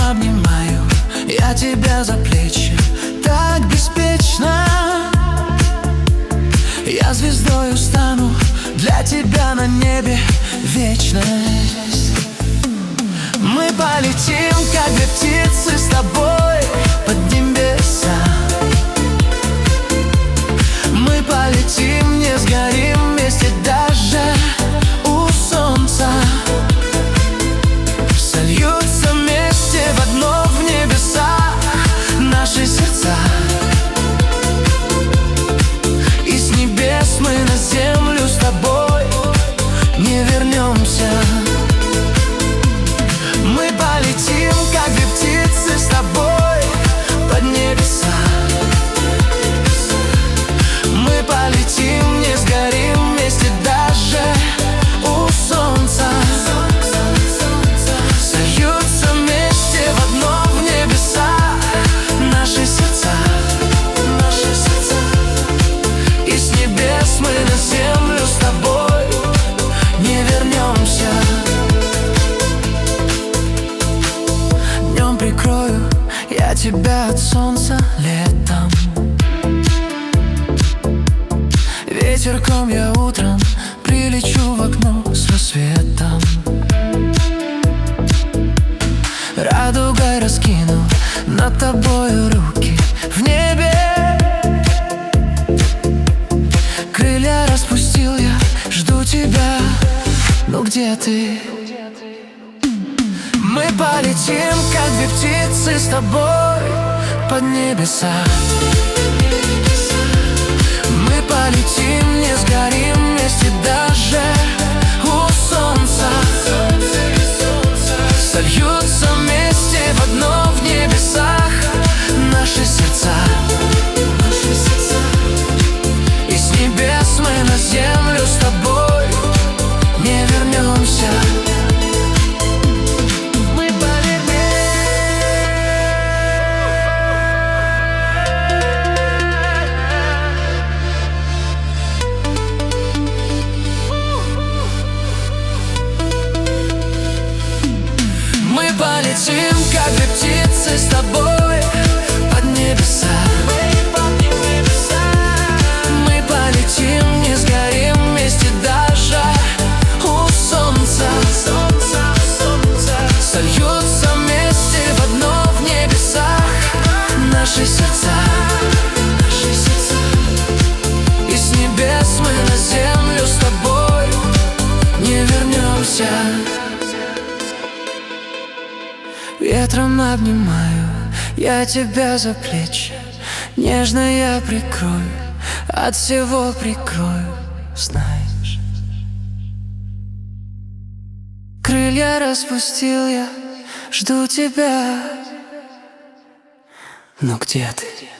обнимаю я тебя за плечи так беспечно. Я звездою стану для тебя на небе вечность. Мы полетим, как две птицы с тобой под небеса. Мы полетим, не сгорим вместе даже у солнца. Сольются вместе в одно в небеса наши сердца. И с небес мы на землю с тобой не вернемся. Мы полетим, как две птицы с тобой под небеса. Мы полетим, не сгорим вместе даже у солнца. Сольются вместе в одно в небеса наши сердца. И с небес мы на землю с тобой не вернемся. Днем прикрою я тебя от солнца, летом ветерком я утром прилечу в окно с рассветом. Радугой раскину над тобою руки в небе. Крылья распустил я, жду тебя, ну где ты? Мы полетим, как две птицы с тобой под небеса. Мы полетим, не сгорим вместе даже у солнца. Сольются вместе в одно в небесах наши сердца. И с небес мы на землю с тобой не вернемся. Мы полетим, как две птицы с тобой под небеса. Мы полетим, не сгорим вместе даже у солнца. Сольются вместе в одно в небесах наши сердца. И с небес мы на землю с тобой не вернемся. Ветром обнимаю я тебя за плечи, нежно я прикрою, от всего прикрою, знаешь. Крылья распустил я, жду тебя, но где ты?